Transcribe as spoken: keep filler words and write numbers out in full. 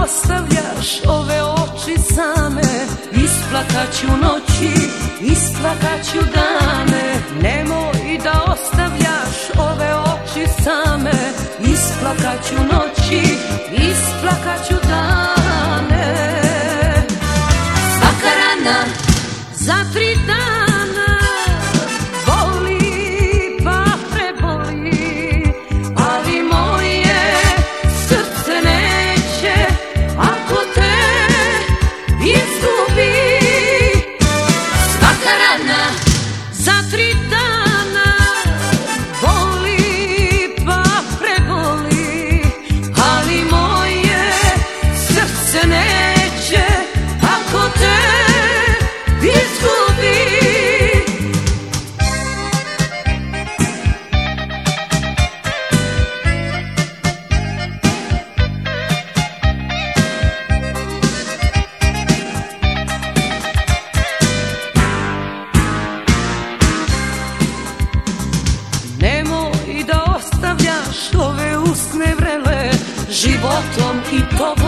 ostavljaš ove oči same, isplakaću noći, isplakaću dane. Nemoj da ostavljaš ove oči same, isplakaću noći, isplakaću dane. Svaka rana za tri dana boli pa preboli, ali moje srce neće ako te izgubi. Svaka rana za tri dana boli pa preboli, ali moje srce neće ako te izgubi. Nemoj da ostavljaš ove usne vrele životom i tobom